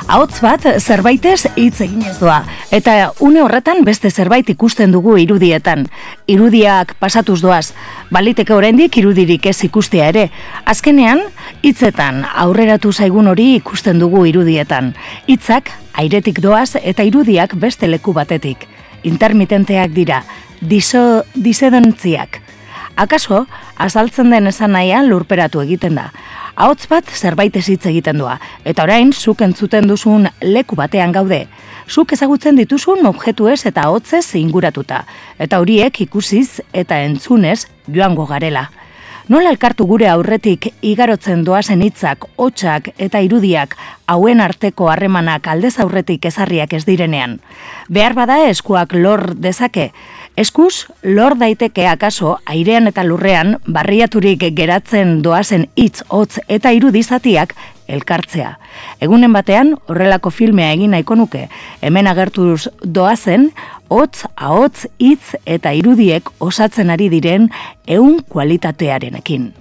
Ahots bat zerbaitez hitz eginez doa, eta une horretan beste zerbait ikusten dugu irudietan. Irudiak pasatuz doaz, baliteke oraindik irudirik ez ikustea ere. Azkenean, hitzetan aurreratu zaigun hori ikusten dugu irudietan. Hitzak airetik doaz eta irudiak beste leku batetik. Intermitenteak dira, disedentziak. Akaso, azaltzen den esan nahian lurperatu egiten da. Ahots bat zerbaitez hitz egiten doa, eta orain zuk entzuten duzun leku batean gaude. Zuk ezagutzen dituzun objektuez eta ahotsez inguratuta, eta horiek ikusiz eta entzunez joango garela. Nola elkartu gure aurretik igarotzen doazen hitzak, hotsak eta irudiak hauen arteko harremanak aldez aurretik ezarriak ez direnean. Behar bada eskuak lor dezake. Eskuz, lor daiteke akaso airean eta lurrean barriaturik geratzen doazen hitz, hotz eta irudizatiak elkartzea. Egunen batean horrelako filmea egin nahiko nuke, hemen agertuz doazen, hotz, ahots, hitz eta irudiek osatzen ari diren ehun kualitatearenekin.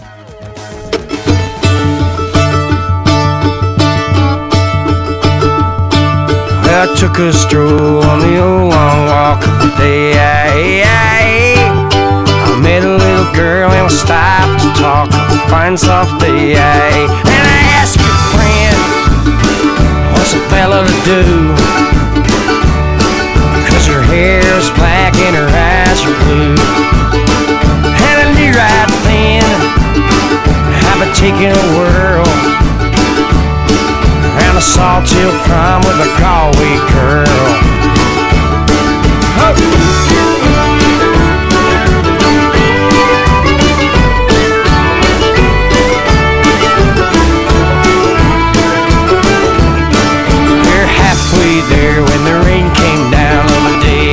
I took a stroll on the old long walk of the day. I met a little girl and we stopped to talk on a fine soft day. And I asked her friend, what's a fella to do? 'Cause her hair's black and her eyes are blue. And I knew right then I've been taking a whirl around a Sawtell prom with a Galway girl. We're halfway there when the rain came down on the day.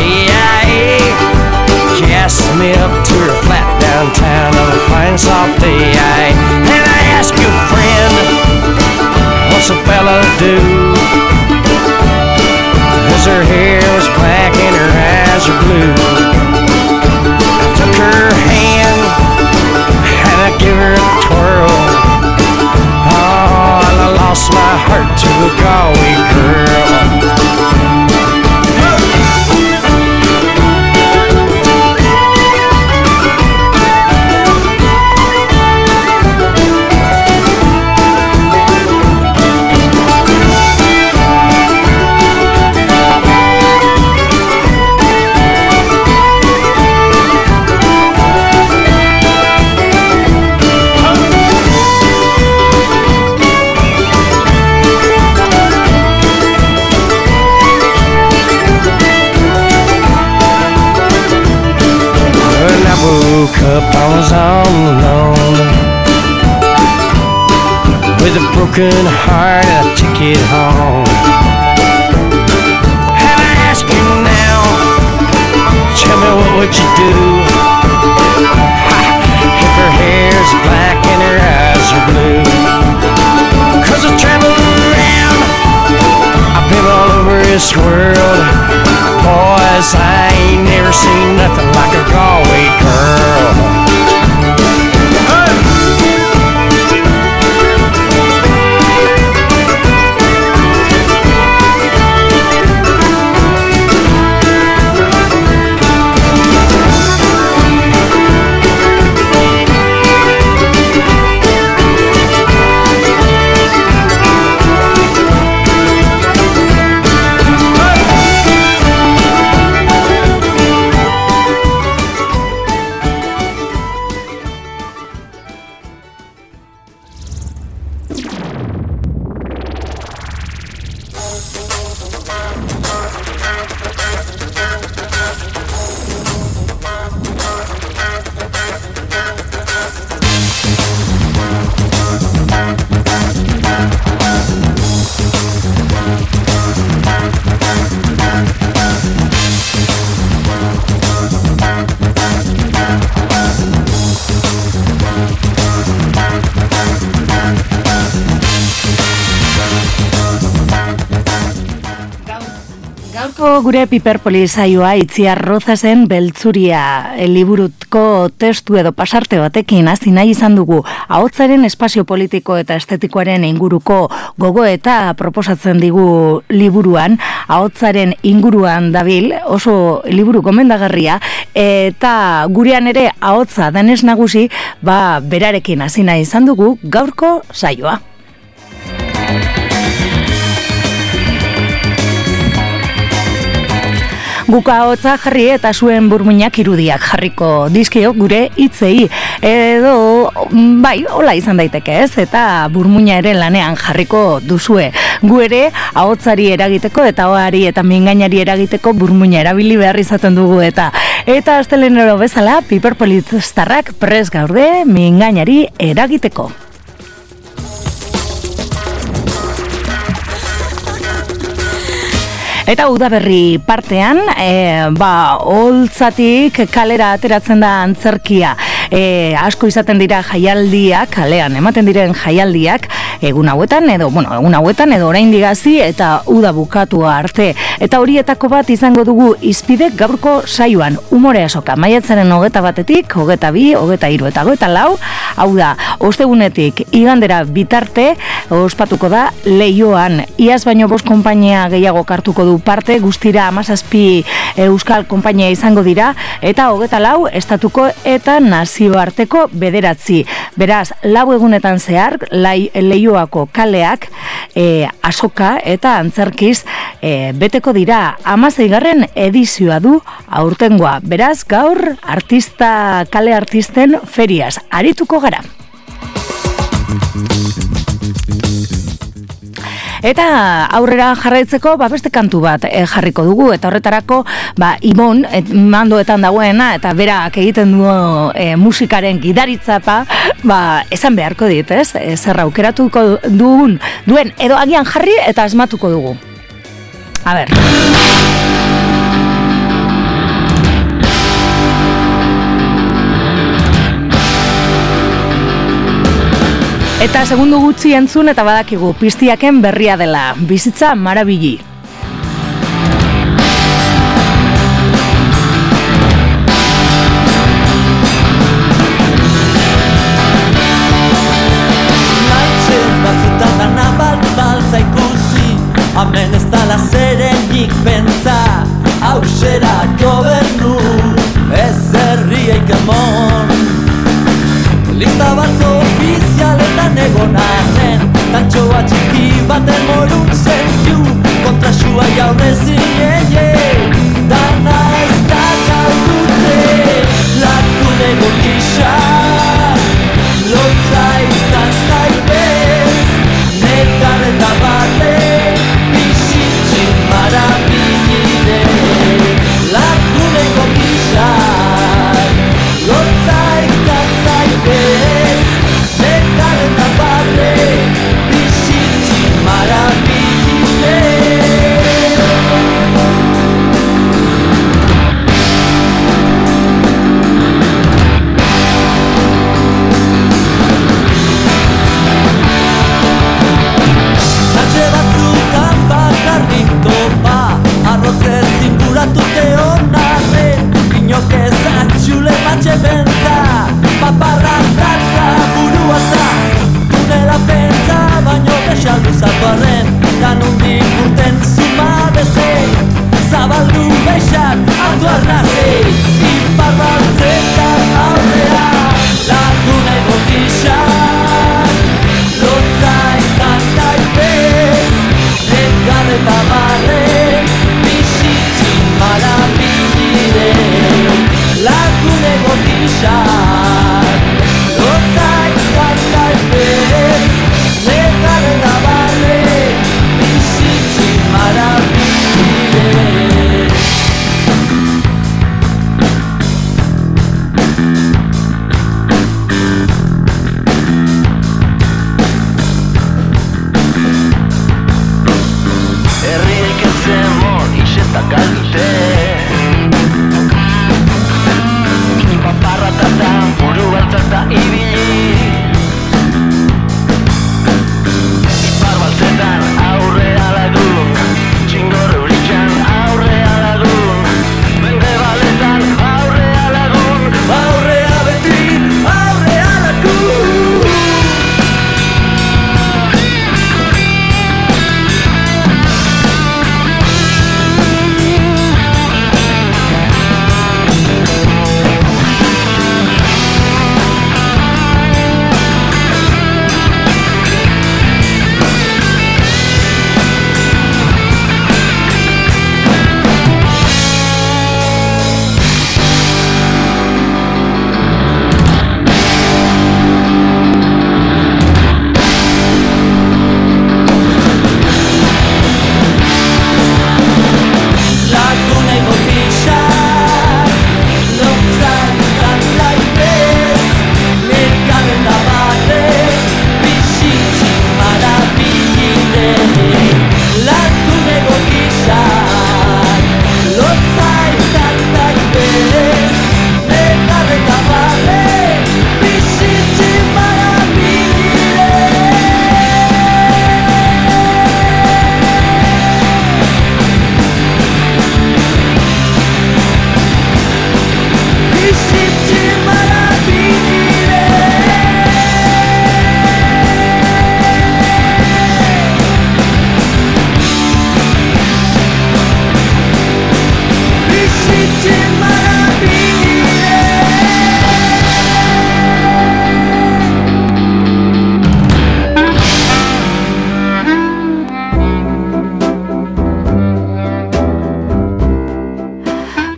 She asked me up to her flat downtown on a fine soft day. And I asked your friend, what's a fella do? 'Cause her hair was black and her eyes are blue. I took her hand and I gave her a twirl. Oh, and I lost my heart to a Galway girl. Woke up, I was all alone with a broken heart and a ticket home. And I ask you now, tell me what would you do if her hair's black and her eyes are blue? 'Cause I traveled around, I've been all over this world. Boys, I ain't never seen nothing like a Galway girl. gure Piperpolis saioa Itziar Rozasen Beltzuria liburutko testu edo pasarte batekin hasi nahi izan dugu. Ahotsaren espazio politiko eta estetikoaren inguruko gogoeta proposatzen digu liburuan. Ahotsaren inguruan dabil, oso liburu gomendagarria, eta gurean ere ahotsa denez nagusi, berarekin hasi nahi izan dugu gaurko saioa. Guka hotza jarri eta zuen burmuinak irudiak jarriko dizkio gure hitzei. Edo, hola izan daiteke ez, eta burmuina ere lanean jarriko duzue. Gu ere, ahotsari eragiteko eta ohari eta mingainari eragiteko burmuina erabili behar izaten dugu eta astelenero bezala, Piperpolistarrak prest gaude mingainari eragiteko. Eta udaberri partean, holtzatik kalera ateratzen da antzerkia. Asko izaten dira jaialdiak, kalean ematen diren jaialdiak, egun hauetan edo oraindik hasi eta uda bukatu arte. Eta horietako bat izango dugu hizpide gaurko saioan. Umore asoka, maiatzaren 21-etik, 22, 23 eta 24, hau da, ostegunetik igandera bitarte, ospatuko da Leioan. Iaz baino 5 konpainia gehiago hartuko du parte, guztira 17 euskal konpainia izango dira, eta 24 estatuko eta nazioarteko 9. Beraz, 4 egunetan zehar, Leioako kaleak asoka eta antzerkiz beteko dira. 16. edizioa du aurtengoa. Beraz, gaur kale artisten feriaz arituko gara. Eta aurrera jarraitzeko beste kantu bat jarriko dugu, eta horretarako Ibon mandoetan dagoena eta berak egiten du musikaren gidaritzapa, esan beharko dit, ez? Zer aukeratuko duen edo agian jarri eta asmatuko dugu. A ber. Eta segundu gutxi entzun eta badakigu piztiaken berria dela. Bizitza marabili. Naitxen batzutan dana baltza ikusi, hemen ez dala zerenik pentsa, hausera gobernu, ez herriek emon. Lista bat ofizialetan egon arren, tantxoa txiki baten morun zentiu, kontrasua jaurrezin dana ez da gaudute, lakuneko gisa, lotza izan zaibez, nekar eta barre, bizitzin marabilire, lakuneko gisa, lotza izan zaibez, nekar eta barre, bizitzin marabilire. Natxe batzutan bakarrik topa, arrozez inguratute onarren, inok ez atxule matxe bentza, paparra zata burua za, tunela pentsa, baino besaldu zaparren, danundik urten zuma bezei, zabaldu beixak hartu arnazei, ipar baltzetan aurrea, laguna egotixak, lotza izan daipez, nekar eta barre, bizitzin marabilire, laguna egotixak, lotza izan daipez, nekar eta barre, bizitzin marabilire. Herriek ez zemon iseta galite, paparra eta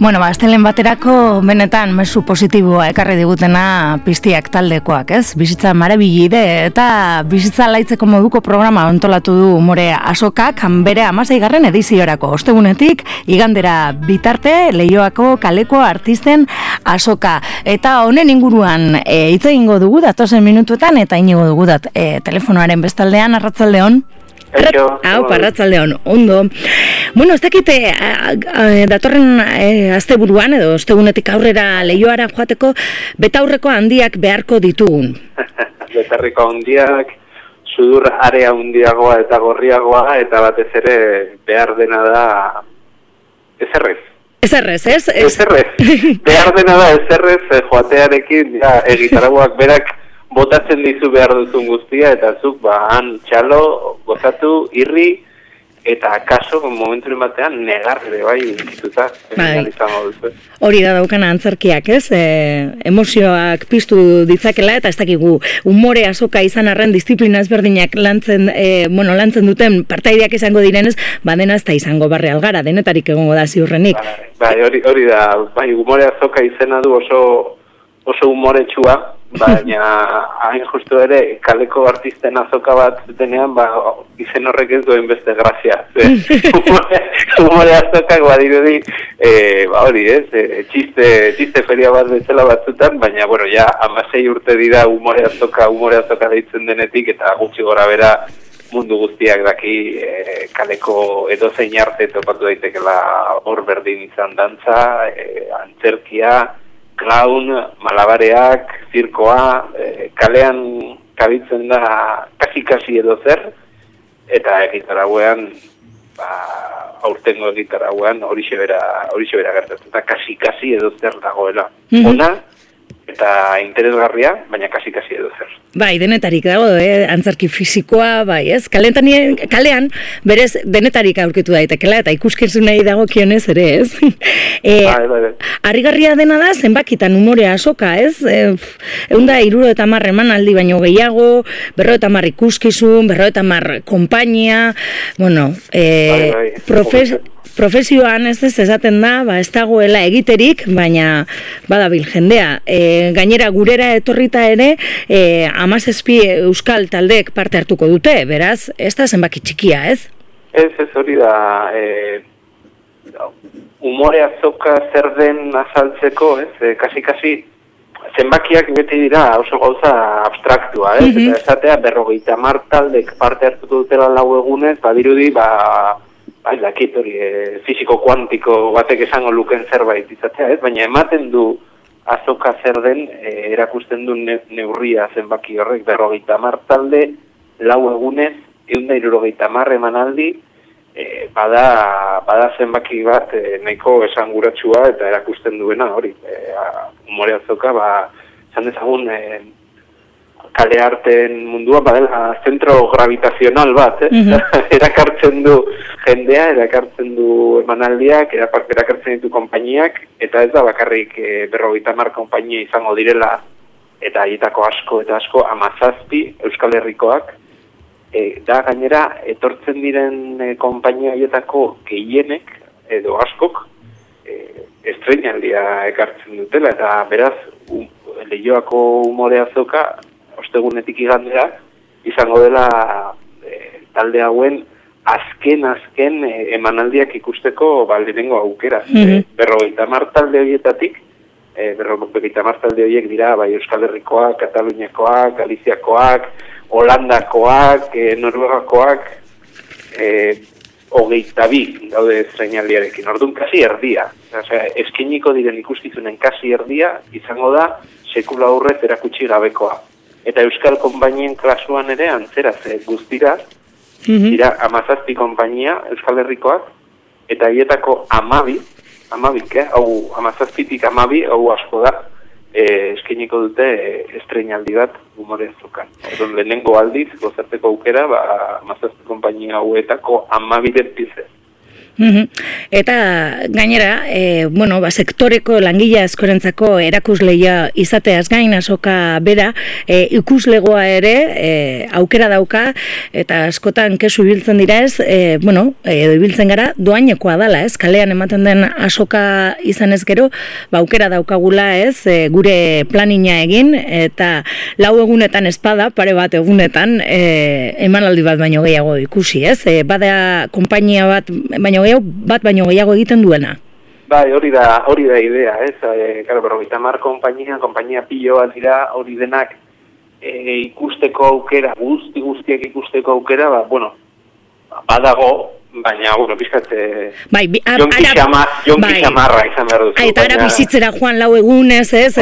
Bueno, astelen baterako benetan mezu positiboa ekarri digutena Piztiak taldekoak, ez? Bizitza marabilide eta bizitza laitzeko moduko programa antolatu du Umore Azokak bere 16. ediziorako. Ostegunetik igandera bitarte Leioako kaleko artisten azoka. Eta honen inguruan hitz egingo dugu datozen minutuetan eta inigo dugu telefonoaren bestaldean. Arratsaldeon. Arratsaldeon, ondo. Bueno, ez dakite datorren asteburuan edo ostegunetik aurrera Leioara joateko betaurreko handiak beharko ditugun. Betaurreko handiak, sudur area handiagoa eta gorriagoa eta batez ere behar dena da ezerrez. Ezerrez, ez? Ezerrez. Behar dena da ezerrez joatearekin egitarauak berak botatzen dizu behar duzun guztia, eta zuk han txalo, gozatu, irri, eta kaso, momenturen batean, negarre bai dituta. Hori da daukana antzerkiak, ez? Emozioak piztu ditzakela, eta ez dakigu Umore Azoka izan arren disiplina ezberdinak lantzen duten partaideak izango direnez, dena ez da izango barre algara, denetarik egongo da ziurrenik. Hori da, Umore Azoka izena du oso umoretsua, baina hain justu ere kaleko artisten azoka bat denean izen horrek ez duen beste grazia. Umore azokak badirudi hori ez, txiste feria bat bezala batzutan, baina bueno, ja 16 urte dira umore azoka deitzen denetik eta gutxi gora bera mundu guztiak daki kaleko edozein arte topatu daitekela hor berdin izan dantza, antzerkia, clown, malabareak, zirkoa, kalean kabitzen da kasi edo zer, eta egitarauean, aurtengo egitarauean horixe bera gertatzen, eta kasi edo zer dagoela. Ona, eta interesgarria, baina kasi edo zer. Bai, denetarik dago, antzerki fisikoa, bai, ez? Kalean, berez, denetarik aurkitu daitekela, eta ikuskizunei dago kionez ere, ez? Bai. Harrigarria dena da, zenbakitan Umore Azoka, ez? 170 emanaldi baino gehiago, 50 ikuskizun, 50 konpainia, bueno, profesioan ez esaten da, ez dagoela egiterik, baina badabil jendea. Gainera gurera etorrita ere, 17 euskal taldeek parte hartuko dute, beraz, ez da zenbaki txikia, ez? Ez hori da, Umore Azoka zer den azaltzeko, ez? Kasi zenbakiak beti dira oso gauza abstraktua, ez? Eta esatea 50 taldek parte hartuko dutela 4 egunez, badirudi, dakit hori fisiko kuantiko batek esango luken zerbait izatea, ez? Baina ematen du azoka zer den, erakusten du neurria zenbaki horrek 50 talde, 4 egunez, 170 emanaldi, bada zenbaki bat nahiko esanguratsua eta erakusten duena hori. Umore Azoka, esan dezagun, kale arten mundua badela zentro gravitazional bat, erakartzen du jendea, erakartzen du emanaldiak, erakartzen ditu konpainiak, eta ez da bakarrik 50 konpainia izango direla, eta haietako asko 17 Euskal Herrikoak, da gainera etortzen diren konpainia haietako gehienek, edo askok, estreinaldia ekartzen dutela, eta beraz, Leioako Umore Azoka, ostegunetik igandera, izango dela talde hauen azken emanaldiak ikusteko lehenengo aukera. 50 talde horietatik, 50 talde horiek dira Euskal Herrikoak, Kataluniakoak, Galiziakoak, Holandakoak, Noruegakoak, 22 daude estreinaldiarekin. Orduan kasi erdia. Eskiniko diren ikuskizunen kasi erdia izango da sekula aurrez erakutsi gabekoa. Eta Euskal konpainien klasuan ere antzeraz guztira, dira 17 konpainia Euskal Herrikoak, eta haietako 12, hau 17tik 12, hau asko da, eskeniko dute estreinaldi bat Umore Azokan. Orduan lehenengo aldiz, gozarteko aukera, 17 konpainia hauetako 12 depizez. Eta gainera, sektoreko langile askorentzako erakusleia izateaz gain azoka bera, ikuslegoa ere aukera dauka, eta askotan kesu ibiltzen dira ez, ibiltzen gara doainekoa dala ez, kalean ematen den azoka izan ez gero, aukera daukagula ez, gure planina egin, eta 4 egunetan espada, pare bat egunetan, emanaldi bat baino gehiago ikusi ez, bada konpainia bat baino gehiago egiten duena. Bai, hori da idea, ez? Claro, pero 50 konpainia pilo bat dira, hori denak ikusteko aukera, guztiak ikusteko aukera, badago, baina, pizkat, jonki xamarra izan behar duzu. Eta ara bizitzera joan 4 egunez, ez?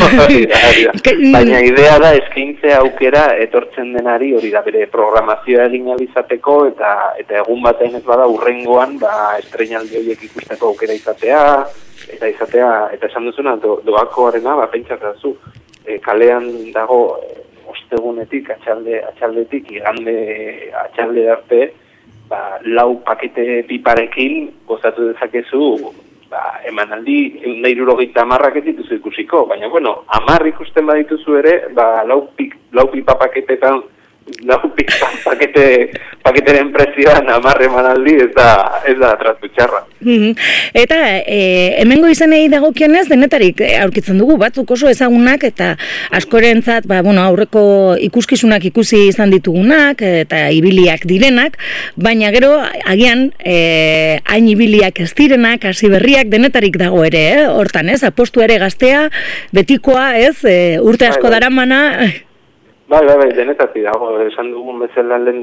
Baina idea da eskaintzea aukera etortzen denari, hori da bere programazioa egin alizateko, eta egun batean ez bada urrengoan, estreinaldi horiek ikusteko aukera izatea, eta esan duzuna, doakoarena, pentsatzazu, kalean dago ostegunetik, atxaldetik, igande atxalde arte, 4 pakete piparekin gozatu dezakezu emanaldi 170 ez dituzu ikusiko, baina 10 ikusten badituzu ere, 4 pipa paketetan 4 pipa paketeren prezioan 10 emanaldi ez da tratu txarra. Eta hemengo izenei dagokionez denetarik aurkitzen dugu, batzuk oso ezagunak eta askorentzat aurreko ikuskizunak ikusi izan ditugunak eta ibiliak direnak, baina gero agian hain ibiliak ez direnak, hasi berriak denetarik dago ere, hortan ez, apostu ere gaztea, betikoa ez, urte asko daramana. Bai, denetatik dago, esan dugun bezala lehen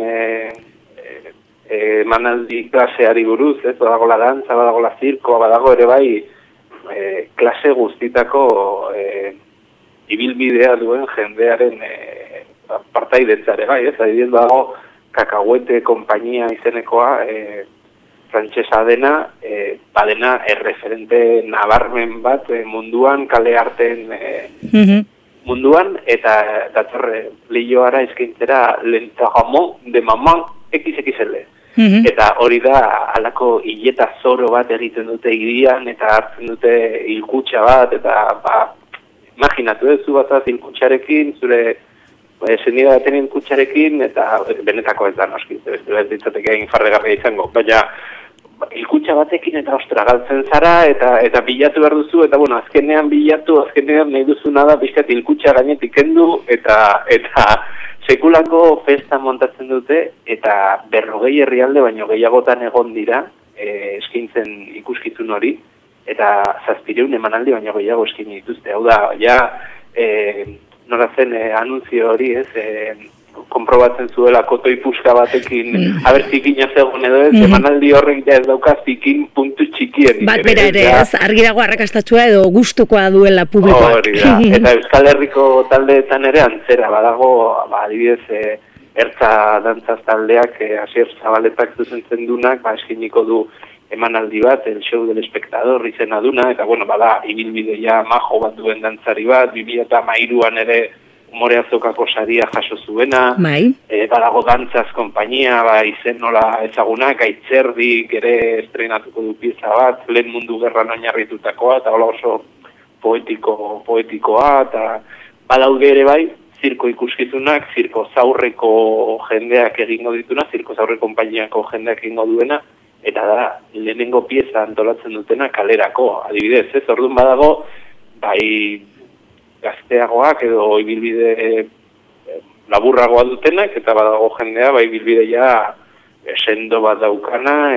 emanaldi klaseari buruz, ez, badago la dantza, badago la zirkoa, badago ere bai klase guztitako ibilbidea duen jendearen partaidetzare bai, ez, adibidez dago Kakahuete konpainia izenekoa, frantsesa dena, badena erreferente nabarmen bat munduan, kale arteen munduan, eta datorre lehioara eskaintzera Lentzagamo de Maman XXL. Eta hori da, halako hileta zoro bat egiten dute hirian, eta hartzen dute hilkutxa bat, eta imaginatu zu bataz hilkutxarekin, zure senida baten hilkutxarekin, eta benetako ez da noski, ez ditzateke egin farregarria izango, baina hilkutxa batekin eta ostra galtzen zara, eta bilatu behar duzu, eta azkenean nahi duzuna da pixkat hilkutxa gainetik kendu, eta sekulako festa montatzen dute, eta 40 herrialde baino gehiagotan egon dira eskaintzen ikuskizun hori, eta 700 emanaldi baino gehiago eskaini dituzte. Hau da, nola zen anunzio hori, konprobatzen zuela kotoi puska batekin, aber zikina zegoen edo ez, emanaldi horrek ez dauka zikin puntu txikien. Bat bera ere ez, argi dago arrakastatua edo gustukoa duela publikoak. Hori da, eta Euskal Herriko taldeetan ere antzera, badago, adibidez, ertza dantzaz taldeak, Asier Zabaletak zuzentzen dunak, eskiniko du emanaldi bat, el show del espectador izena duna, eta bada, ibilbidea majo bat duen dantzari bat, 2013an ere Umore Azokako saria jaso zuena, badago dantzaz konpainia, izen nola ezagunak, Aitzerdik ere estrenatuko du pieza bat, lehen mundu gerran oinarritutakoa, eta oso poetikoa, eta badaude ere bai, zirko ikuskizunak, zirko zaurreko jendeak egingo dituna, zirko zaurre konpainiako jendeak egingo duena, eta da, lehenengo pieza antolatzen dutena kalerako, adibidez, ez, orduan badago, bai, gazteagoak edo ibilbide laburragoa dutenak, eta badago jendea, ibilbide sendo bat daukana,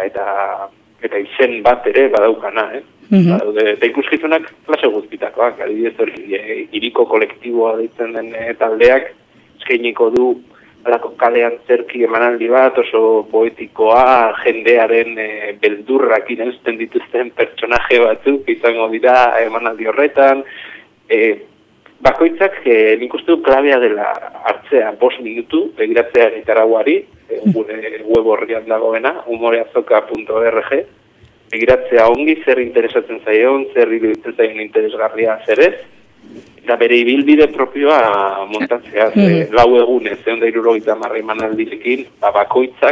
eta izen bat ere badaukana, eta ikuskizunak klase guztitakoak, adibidez hori, hiriko kolektiboa deitzen den taldeak, eskainiko du alako kalean zerki emanaldi bat, oso poetikoa, jendearen beldurrak irensten dituzten pertsonaje batzuk, izango dira emanaldi horretan, bakoitzak nik uste du klabea dela hartzea 5 minutu, begiratzea gitaraguari, gure web horrian dagoena, umoreazoka.org, begiratzea ongi zer interesatzen zaion, zer iruditzen zaion interesgarria zer ez, eta bere ibilbide propioa montatzea, 4 egunez, 170 emanaldirekin, bakoitzak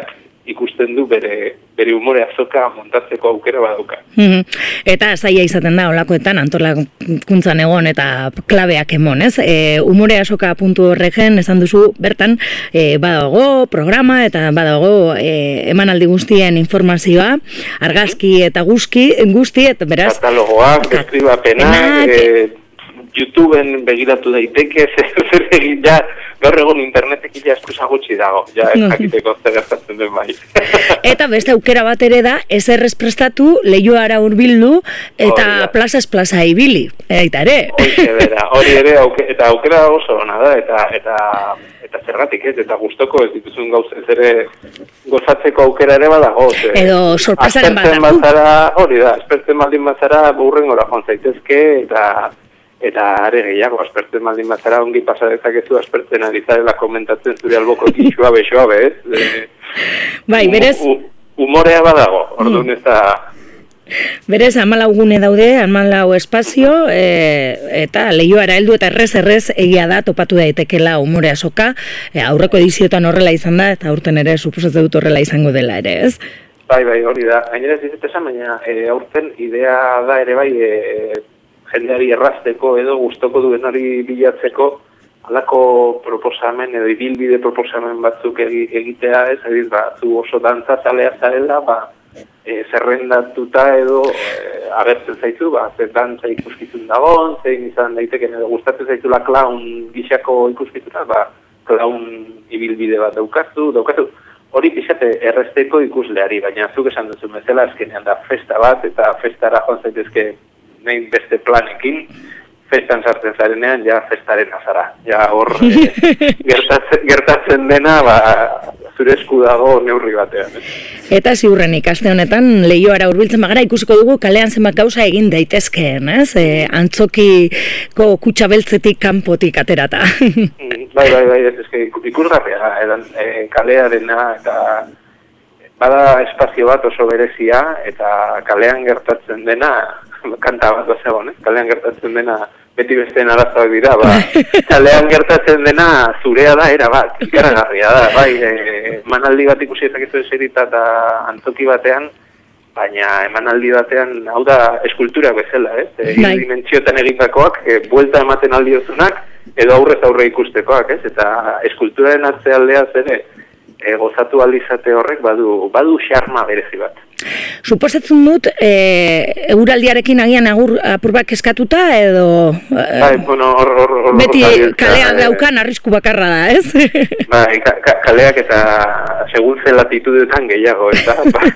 ikusten du bere umore azoka montatzeko aukera badauka. Eta zaila izaten da olakoetan antolakuntzan egon eta klabeak emon, ez? Umoreasoka.org esan duzu bertan badago programa eta badago emanaldi guztien informazioa, argazki eta guzti, eta beraz katalogoak, deskribapenak, YouTubeen begiratu daiteke, zer egin ja, gaur egun internetek ja eskusa gutxi dago, ja jakiteko zer gertatzen den bai. Eta beste aukera bat ere da, eserrez prestatu, leioara hurbildu eta plazaz plaza ibili, eta ere. Hori ere, eta aukera oso ona da, eta zergatik ez, eta gustoko ez dituzun gauzez ere gozatzeko aukera ere badago. Edo sorpresaren hori da, aspertzen baldin bazara burrengora joan zaitezke, eta are gehiago, aspertzen baldin bazara ongi pasa dezakezu aspertzen ari zarela komentatzen zure alboko tixua bexoa, bez? Bai, berez... Umorea badago, orduan ez da... Berez, 14 gune daude, 14 espazio, eta leioara heldu eta errez egia da topatu daitekela Umore Azoka, aurreko edizioetan horrela izan da, eta aurten ere suposatzen dut horrela izango dela ere, ez? Bai, hori da. Gainera ez dizut esan, baina aurten idea da ere bai jendeari errazteko edo gustoko duen hori bilatzeko halako proposamen edo ibilbide proposamen batzuk egitea, ez? Ediz, zu oso dantza zalea zarela, zerrendatuta edo agertzen zaizu, zer dantza ikuskizun dagoen, zein izan daiteken edo gustatzen zaizula clown gixako ikuskizuna, clown ibilbide bat daukazu. Hori pixate erresteko ikusleari, baina zuk esan duzu bezala azkenean da festa bat, eta festara joan zaitezke nahi beste planekin, festan sartzen zarenean, ja festaren azara. Ja hor gertatzen dena, zure esku dago neurri batean. Eta ziurrenik, aste honetan, leioara hurbiltzen bagara ikusiko dugu kalean zenbat gauza egin daitezkeen, ez? Antzokiko kutxa beltzetik kanpotik aterata. Bai, ikusgarria, kalearena, eta bada espazio bat oso berezia, eta kalean gertatzen dena, kanta bat zegoen, kalean gertatzen dena, beti besteen arazoak dira, kalean gertatzen dena zurea da, era bat, ikaragarria da, bai, emanaldi bat ikusi ezakizu eserita eta antzoki batean, baina emanaldi batean, hau da eskultura bezala, ez? Dimentsioetan egindakoak, buelta ematen aldiozunak, edo aurrez aurre ikustekoak, ez? Eta eskulturaren atzealdeaz ere, gozatu alizate horrek badu xarma berezi bat. Suposatzen dut, eguraldiarekin agian apurbak eskatuta, edo... Bai, bueno, hor... Beti kalea daukan arrisku bakarra da, ez? Bai, kaleak eta segun ze latitudetan gehiago, eta...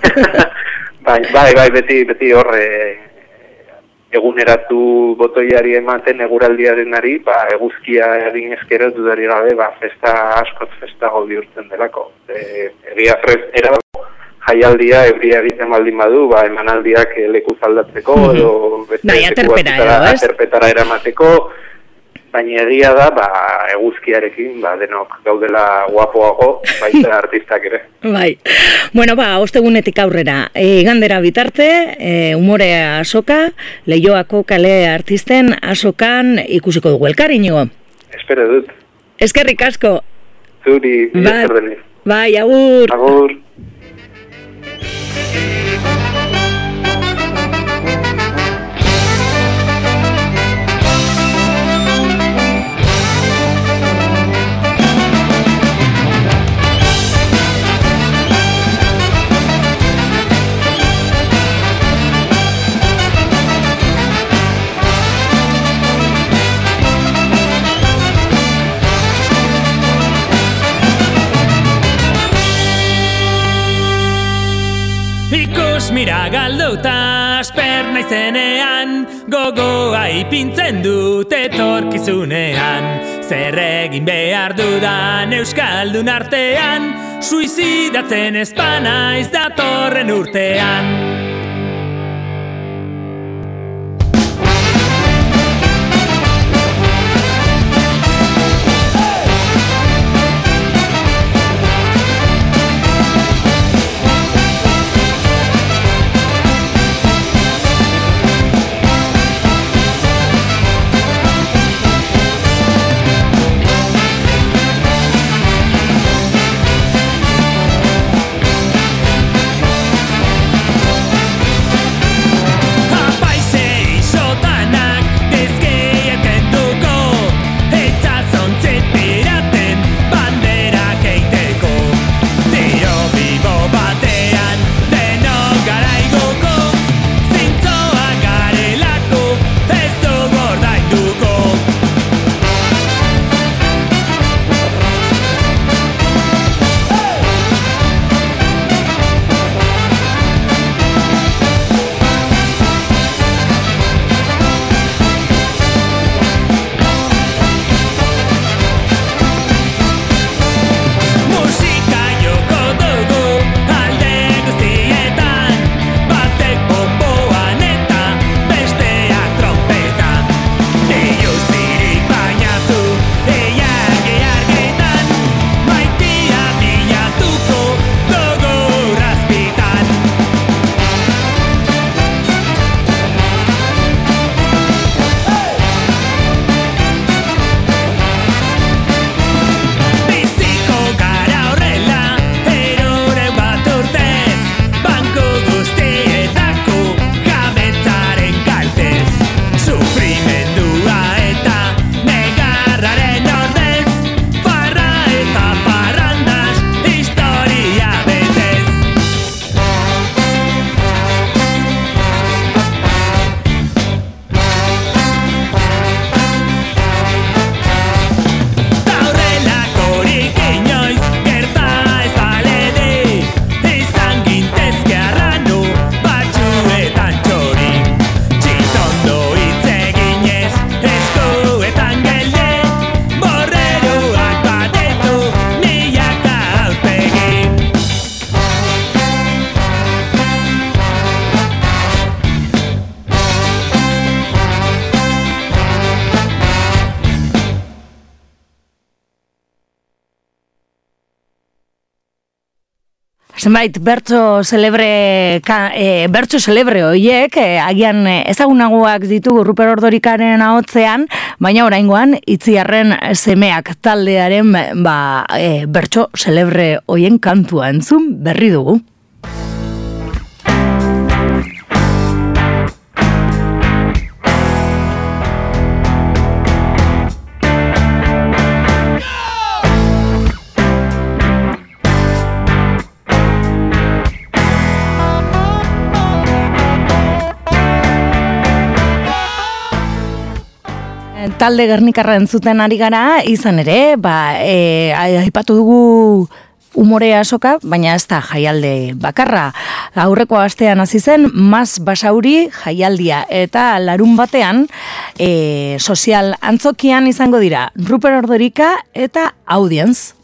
Bai, beti horre... eguneratu botoiari ematen eguraldiarenari, eguzkia egin eskero dudari gabe, festa askoz festago bihurtzen delako. Egia jaialdia, euria egiten baldin badu, emanaldiak lekuz aldatzeko, edo beste aterpetara eramateko, baina egia da, eguzkiarekin, denok gaudela guapoago, baita artistak ere. Bai. Bueno, ostegunetik aurrera, igandera bitarte, Umore Azoka, Leioako kale artisten azokan ikusiko dugu elkar, Inigo? Espero dut. Eskerrik asko. Zuri, esker deniz. Bai, agur. Agur. Mira galduta asper naizenean, gogoa ipintzen dut etorkizunean. Zer egin behar dudan euskaldun artean, suizidatzen espanaiz datorren urtean. Zenbait, bertso celebre horiek, agian ezagunagoak ditugu Ruper Ordorikaren ahotzean, baina oraingoan Itziarren semeak taldearen bertso celebre horien kantua entzun berri dugu. Talde Gernikarra entzuten ari gara, izan ere, aipatu dugu umorea azoka, baina ez da jaialde bakarra. Aurreko astean hasi zen, Mas Basauri jaialdia, eta larun batean, sozial antzokian izango dira, Ruper Ordorika eta Audience.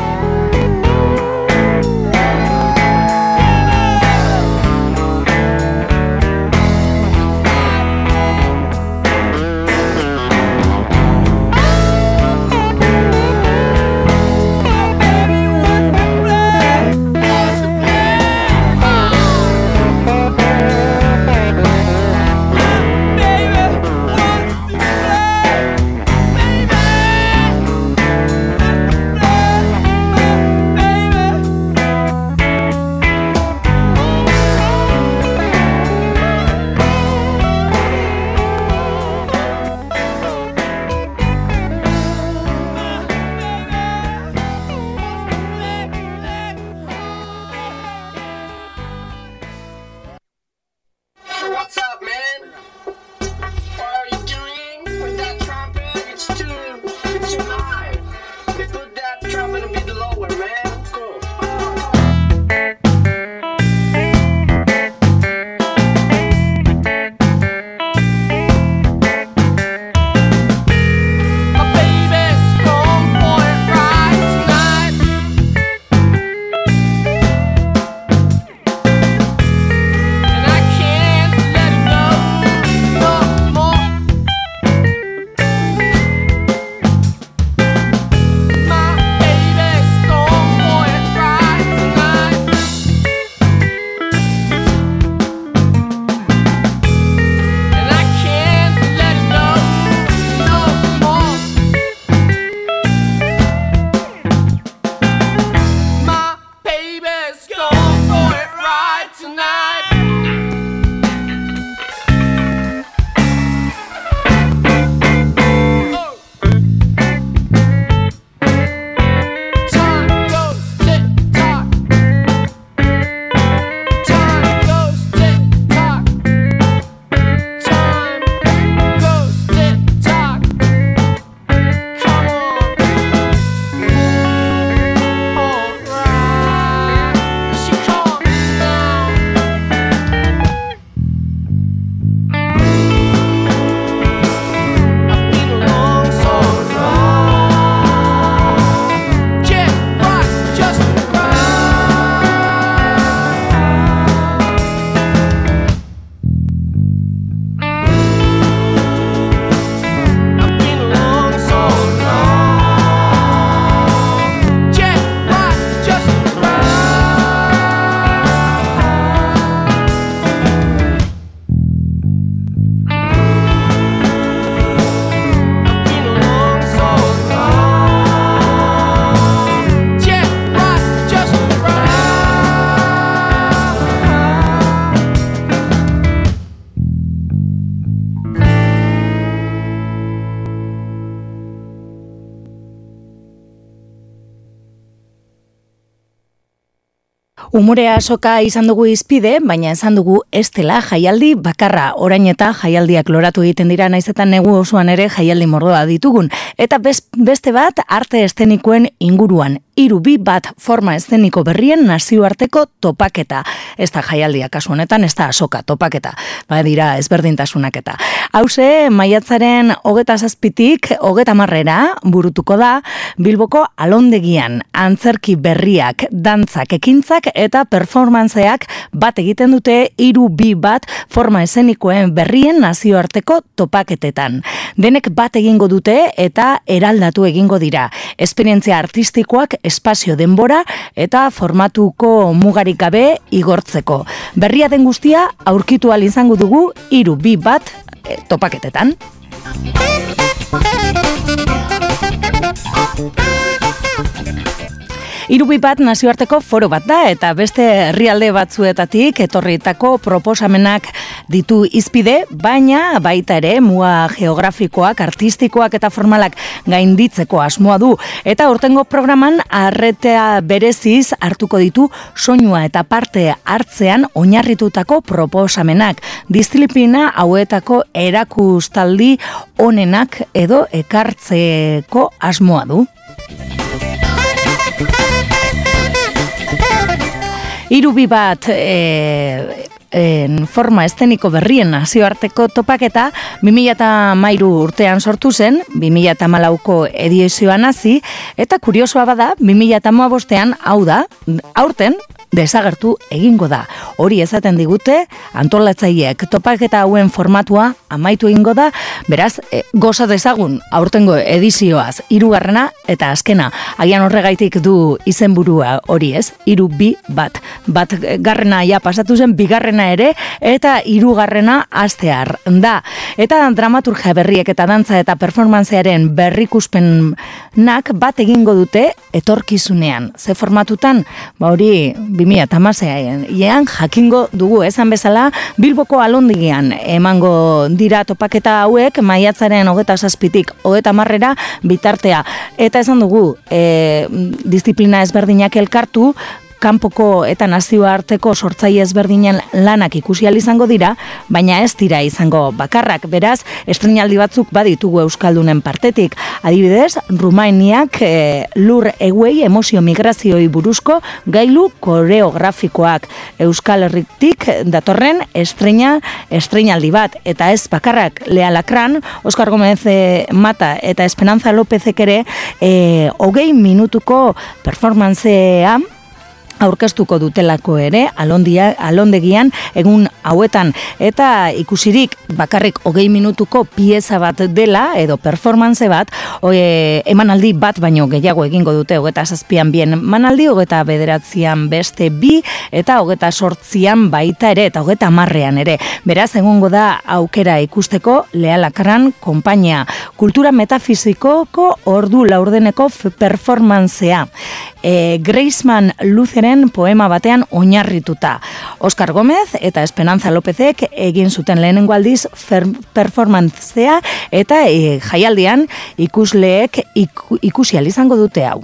Umorea azoka izan dugu izpide, baina esan dugu ez dela jaialdi bakarra. Orain eta jaialdiak loratu egiten dira, naiz eta negu osoan ere jaialdi mordoa ditugun. Eta beste bat arte eszenikoen inguruan. 3-2 forma eszeniko berrien nazioarteko topaketa. Ez da jaialdia kasu honetan, ez da azoka topaketa. Dira ezberdintasunak eta. Hauze, maiatzaren 27-tik 30 burutuko da Bilboko Alondegian. Antzerki berriak, dantzak, ekintzak eta performantzeak bat egiten dute 3-2 forma eszenikoen berrien nazioarteko topaketetan. Denek bat egingo dute eta eraldatu egingo dira. Esperientzia artistikoak espazio denbora eta formatuko mugarik gabe igortzeko. Berria den guztia aurkitu ahal izango dugu 321 topaketetan. Hirubi bat nazioarteko foro bat da eta beste herrialde batzuetatik etorritako proposamenak ditu hizpide, baina baita ere muga geografikoak, artistikoak eta formalak gainditzeko asmoa du. Eta aurtengo programan arretea bereziz hartuko ditu soinua eta parte hartzean oinarritutako proposamenak. Disiplina hauetako erakustaldi onenak edo ekartzeko asmoa du. Hirubi bat forma eszeniko berrien nazioarteko topaketa 2013 urtean sortu zen, 2014ko edizioan hasi, eta kuriosoa bada 2015ean, hau da, aurten desagertu egingo da. Hori esaten digute antolatzaileek, topaketa hauen formatua amaitu egingo da, beraz, goza dezagun aurtengo edizioaz, 3. eta azkena. Agian horregaitik du izenburua hori ez, 321. Bat garrena ja pasatu zen, 2. ere, eta 3. hastear da. Eta dramaturgia berriek eta dantza eta performancearen berrikuspenak bat egingo dute etorkizunean. Ze formatutan, hori 2016ean jakingo dugu, esan bezala Bilboko Alondigian emango dira topaketa hauek maiatzaren 27tik 30 bitartea. Eta esan dugu, disiplina ezberdinak elkartu, kanpoko eta nazioarteko sortzaile ezberdinen lanak ikusi ahal izango dira, baina ez dira izango bakarrak. Beraz, estreinaldi batzuk baditugu euskaldunen partetik. Adibidez, Rumainiak lur eguei emozio migrazioi buruzko gailu koreografikoak. Euskal Herritik datorren estreinaldi bat, eta ez bakarrak. Lea Lakran, Oskar Gomez Mata eta Esperanza Lópezek ere 20 minutuko performancea aurkeztuko dutelako ere Alondegian egun hauetan, eta ikusirik bakarrik 20 minutuko pieza bat dela edo performance bat, emanaldi bat baino gehiago egingo dute, 27an bien emanaldi, 29an beste 2 eta 28an baita ere eta 30an ere. Beraz egongo da aukera ikusteko Lea Lakran konpainia kultura metafizikoko ordu laurdeneko performancea. Graceman Luzeren poema batean oinarrituta. Oskar Gomez eta Esperanza Lópezek egin zuten lehenengo aldiz performancea eta jaialdian ikusleek ikusi ahal izango dute hau.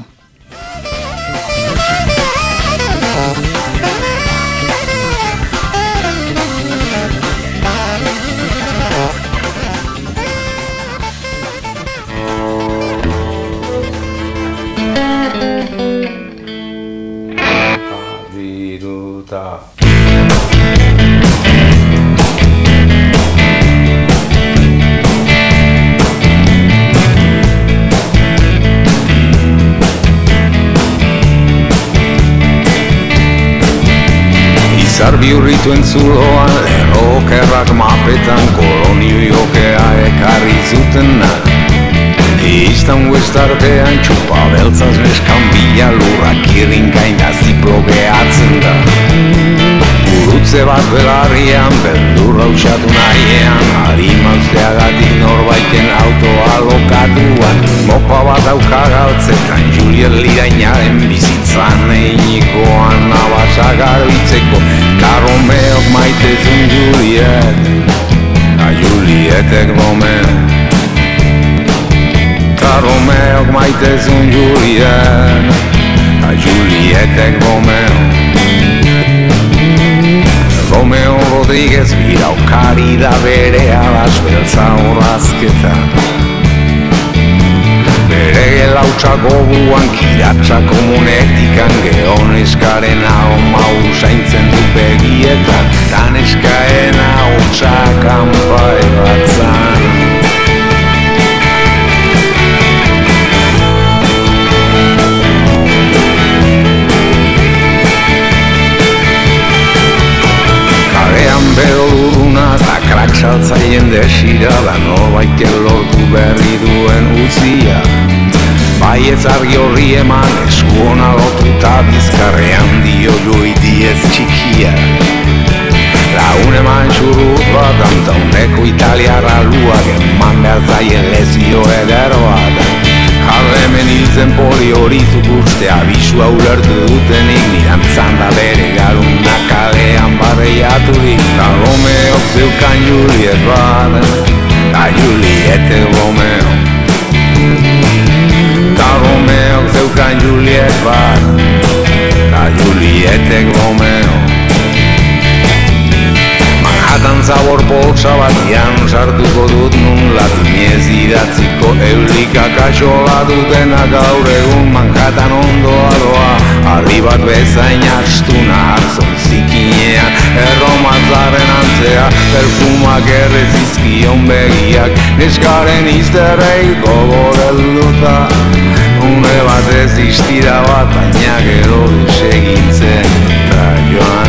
Izar bihurrituen zuloan, lerrokerrak mapetan, koloniokea ekarri zutenak. Iztan huestartean txupa beltzaz neskan bila lurrak irrinkain da ziplo gehatzen da. Gurutze bat belarrian, beldurra usatu nahiean, harimauzteagatik norbaiten autoa lokatuan. Mopa bat auka galtzetan, Juliet Lirainaren bizitzan einikoan abasa garbitzeko. Karomeok maitezun Juliet, a Julietek Romeo. Romeok maitezun Juliet, a Julietek Romeo. Romeo Rodríguez biraukari da bere alas beltza horrazketa. Bere gelautxako buruan kiratxa komunetikan, geoneskaren ahoma usaintzen du begietan, taneskaen ahotxak kanpai batzan. Bero lurruna eta krak saltzaien desira da norbaitek lortu berri duen utzia. Baiez argi horri eman eskuona lotuta bizkarrean dio joidiez txikia. Lagun eman xurrut bat antauneko italiara luak eman behar zaien lezio eder bat. Harremen hiltzen poli horizuk uste abisua ulertu dutenik nirantzan da bere garuna kalean barreiaturik. Ta Romeok zeukan Juliet bat, ta Juliete Romeo. Ta Romeok zeukan Juliet bat, ta Juliete Romeo. Manhattan zabor poltsa batian sartuko dut nun latinez idatziko eulika kaxola dutena gaur egun Manhattan ondoa doa harri bat bezain astuna hartzon zikinean erromatzaren antzea perfumak errezizkion begiak neskaren izterrei gogorelduta une batez istira bat baina gero desegintzen eta joan.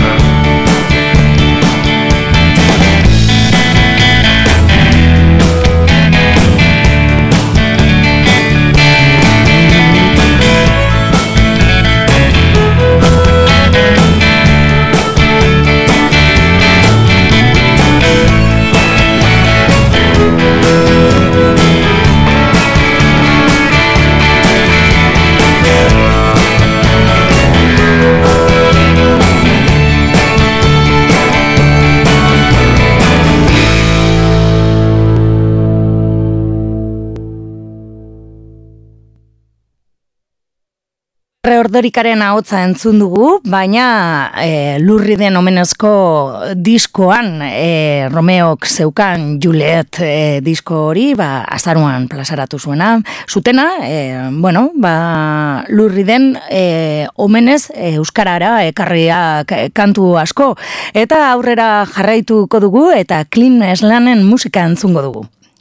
Ordorikaren ahotsa entzun dugu, baina Lurriden omenezko diskoan Romeok zeukan Juliet disko hori azaruan plazaratu zutena, Lurriden omenez euskarara ekarriak kantu asko, eta aurrera jarraituko dugu eta Clean Slanen musika entzungo dugu.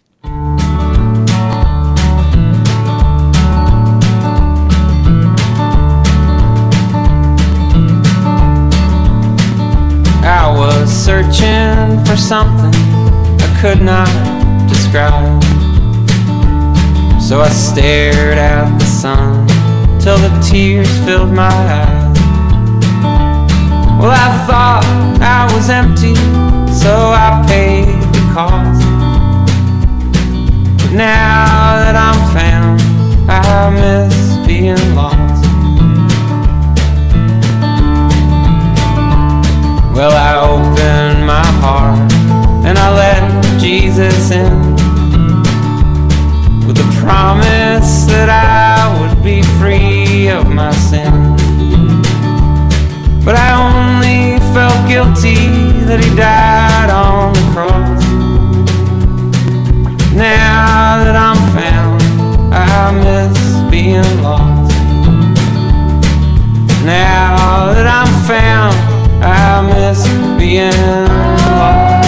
I was searching for something I could not describe. So I stared at the sun till the tears filled my eyes. Well, I thought I was empty, so I paid the cost. But now that I'm found, I miss being lost. Well, I opened my heart and I let Jesus in, with the promise that I would be free of my sin. But I only felt guilty that he died on the cross. Now that I'm found, I miss being lost. Now that I'm found, I miss being lost.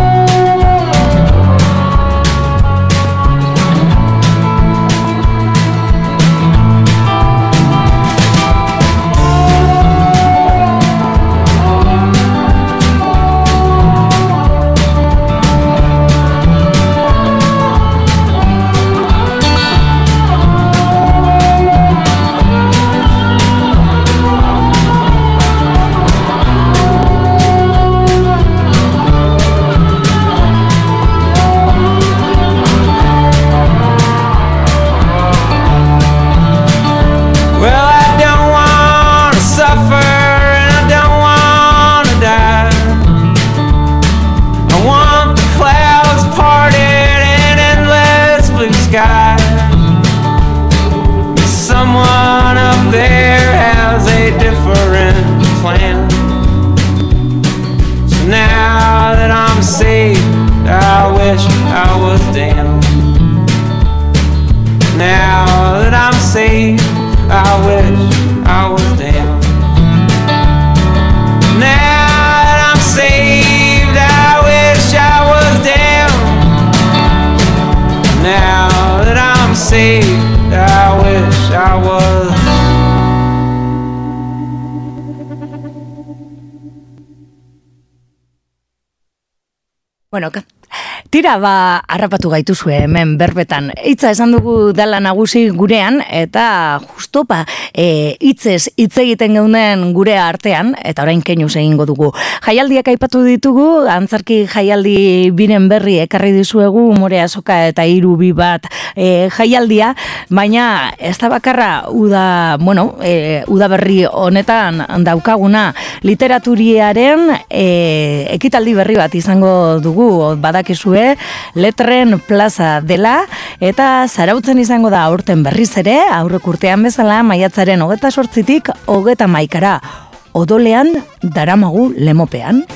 Someone up there has a different plan. So now that I'm saved, I wish I was damned. Now that I'm saved, I wish I was damned. Now that I'm saved, I wish I was damned. Now that I'm saved, I wish I was. Bueno, Tira, harrapatu gaituzue hemen berbetan. Hitza esan dugu dela nagusi gurean, eta justo hitzez hitz egiten geunden gure artean, eta orain keinuz egingo dugu. Jaialdiak aipatu ditugu, antzerki jaialdi biren berri ekarri dizuegu, Umore Azoka eta 3 bat jaialdia, baina ez da bakarra uda berri honetan daukaguna literaturiaren ekitaldi berri bat izango dugu, badakizue, Letren Plaza dela, eta Zarautzen izango da aurten berriz ere, aurrek urtean bezala, maiatzaren 28-tik 31-ra, odolean daramagu lemopean.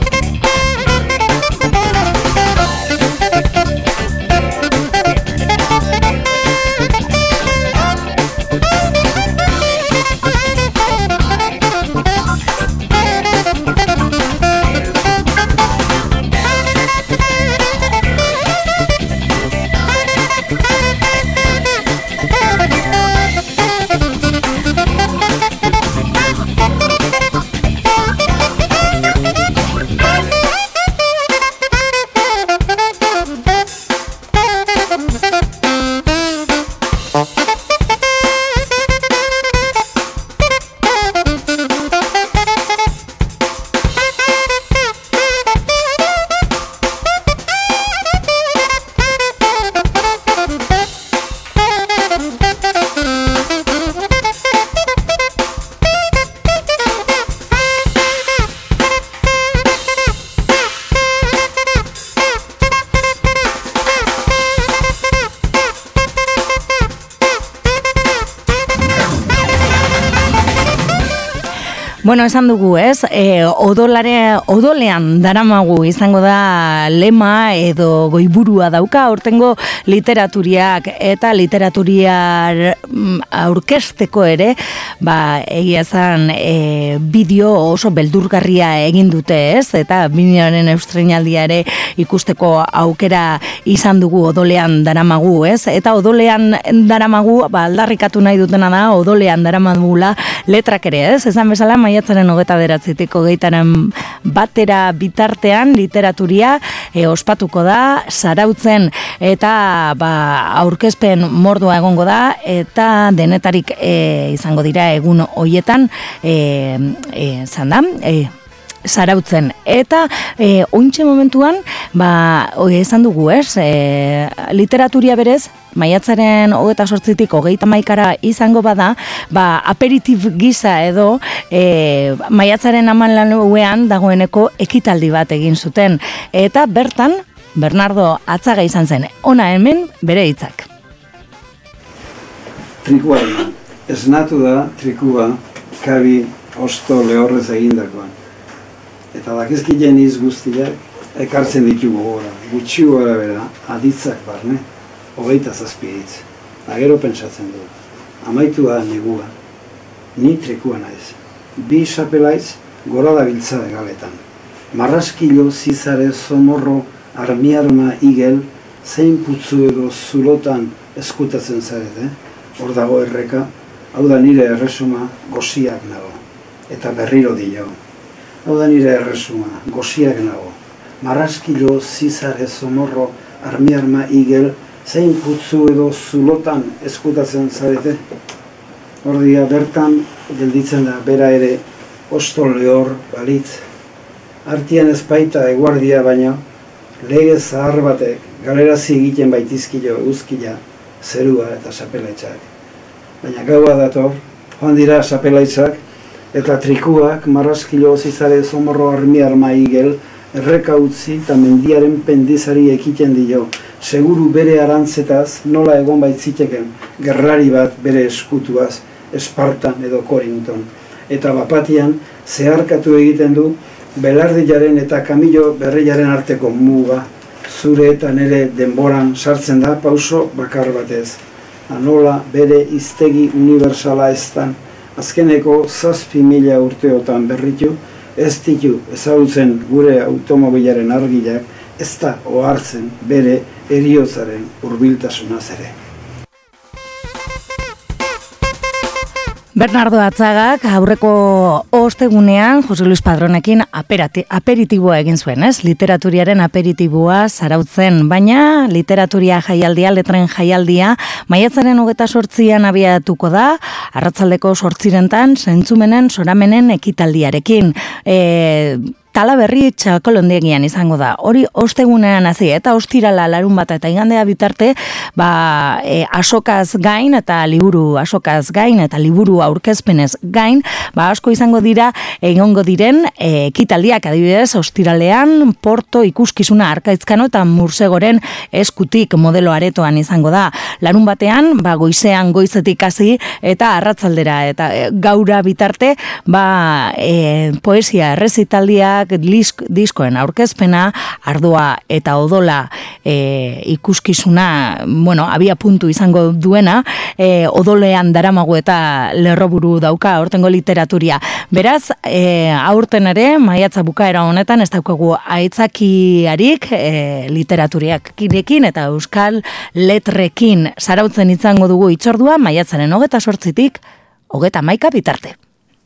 Bueno, esan dugu, ez? Odolean daramagu izango da lema edo goiburua dauka, aurtengo literaturiak eta literaturiar aurkesteko ere, egia zan bideo oso beldurgarria egin dute, ez? Eta bideoaren estreinaldia ere ikusteko aukera izan dugu odolean daramagu, ez? Eta odolean daramagu, aldarrikatu nahi dutena da, odolean daramagula letrak ere, ez? Esan bezala, maiatzaren 29-tik 31 bitartean literaturia ospatuko da Zarautzen, eta aurkezpen mordua egongo da, eta denetarik izango dira egun hoietan Zarautzen. Eta ointxe momentuan, esan dugu, ez? Literaturia berez, maiatzaren 28-tik 31-ra izango bada, aperitif gisa edo maiatzaren 14-ean dagoeneko ekitaldi bat egin zuten. Eta bertan, Bernardo Atzaga izan zen. Ona hemen bere hitzak. Trikua esnatu da trikua kabi osto lehorrez egindakoan. Eta dakizkilen iz guztiak ekartzen ditugu gora. Gutxi gara bera, aditzak barne, 27 hitz. Gero pentsatzen du. Amaitu da negua. Ni trikua naiz. 2 xapelaiz gora da biltza galetan. Marraskilo, zizare, zomorro, armiarma, igel, zein putzu edo zulotan eskutatzen zarete. Hor dago erreka, hau da nire erresuma, goziak nago. Eta berriro dio. Hau da nire erresuma, goziak nago. Marraskilo, zizare, zomorro, armiarma, igel, zein putzu edo zulotan eskutatzen zarete. Ordia bertan gelditzen da bera ere osto lehor balitz. Artian ezpaita eguardia baino, lege zahar batek galerazi egiten baitizkilo eguzkila, zerua eta sapelaitzak. Baina gaua dator, joan dira sapelaitzak, eta trikuak, marraskilo, zizare, zomorro, armiarma, igel, erreka utzi eta mendiaren pendizari ekiten dio, seguru bere arantzetaz nola egon baitziteken gerrari bat bere eskutuaz, Espartan edo Korinton. Eta bapatian zeharkatu egiten du Belardilaren eta Kamilo Berriaren arteko muga, zure eta nere denboran sartzen da pauso bakar batez. Nola bere hiztegi universala eztan, azkeneko 7.000 urteotan berritu, ez ditu ezagutzen gure automobilaren argilak, ez da ohartzen bere heriotzaren hurbiltasunaz ere. Bernardo Atzagak aurreko ostegunean Jose Luis Padronekin aperitiboa egin zuen, ez? Literaturiaren aperitiboa Zarautzen, baina literaturia jaialdia, letren jaialdia, maiatzaren 28an abiatuko da, arratsaldeko 8:00 zentzumenen soramenen ekitaldiarekin. Talaberri Txakolondegian izango da. Hori ostegunean hasi eta ostirala larunbata eta igandea bitarte, asokaz gain eta liburu aurkezpenez gain, asko izango dira egongo diren ekitaldiak, adibidez, ostiralean Porto ikuskizuna Arkaitzkano eta Mursegoren eskutik modelo aretoan izango da. Larunbatean, goizean goizetik hasi eta arratsaldera eta gaura bitarte, poesia errezitaldiak, diskoen aurkezpena, Ardua eta Odola ikuskizuna, abia puntu izango duena, odolean daramago eta lerroburu dauka aurtengo literaturia. Beraz, aurten ere, maiatza bukaera honetan, ez daukagu aitzakiarik literaturiak kinekin eta euskal letrekin Zarautzen izango dugu itzordua, maiatzaren 28-tik 31 bitarte.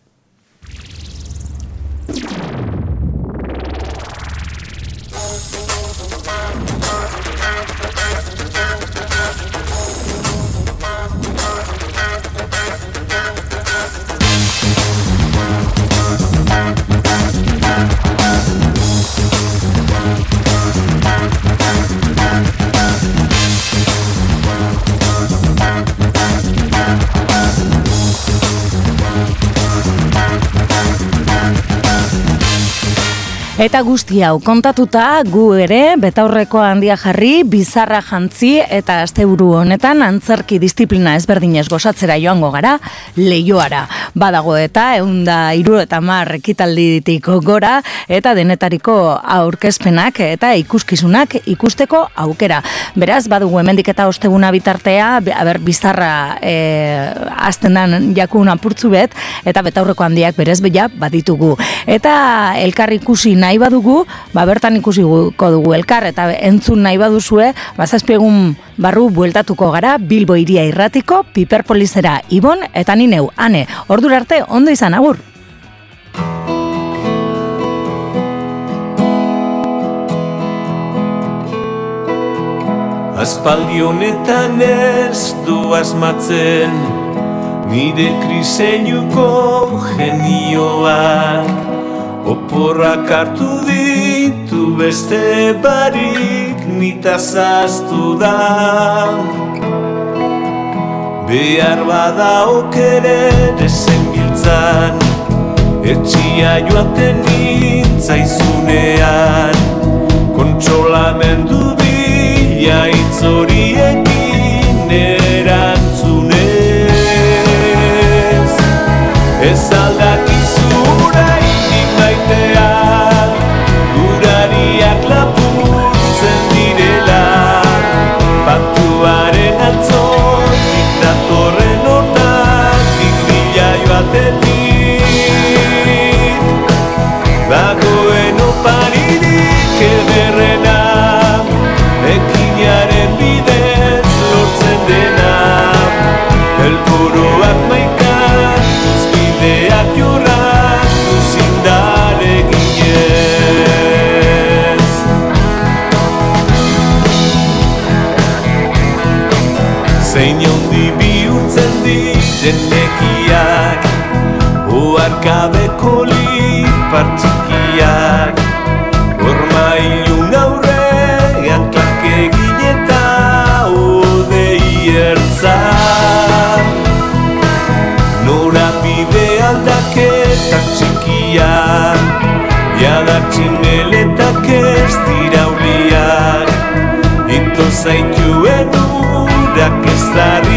Eta guzti hau kontatuta gu ere betaurreko handia jarri, bizarra jantzi eta asteburu honetan antzerki disiplina ezberdinez gozatzera joango gara Leioara. Badago eta 130 ekitalditik gora eta denetariko aurkezpenak eta ikuskizunak ikusteko aukera. Beraz, badugu hemendik eta osteguna bitartea, bizarra azten dan jakun apurtzu bet eta betaurreko handiak berez baditugu. Eta elkar ikusi nahi badugu, bertan ikusiko dugu elkar, eta entzun nahi baduzue, 7 egun barru bueltatuko gara Bilbo Hiria Irratiko, Piperpolisera Ibon, eta ni neu, Ane, ordura arte, ondo izan, agur! Aspaldi honetan ez du asmatzen, nire kriseinuko genioak, oporrak hartu ditu beste barik nitaz ahaztu da. Behar bada okere dezen giltzan, etxia joaten nintzaizunean, kontsolamendu bila itzoriekin erantzunez. Ez aldakizura maitea, urariak lapurtzen direla, batuaren atzotik datorren hortatik bila joatetik. Dagoen oparirik ederrena, ekinaren bidez lortzen dena, helburuak maikan, uzbideak jorratu zindareginez. Zein handi bihurtzen diren nekiak, oharkabeko lipartxikiak, horma ilun aurrean klak egin eta odei ertzak. Norabide aldaketak txikiak, jada txineletak ez dirauliak, ito zaituen urak ez darri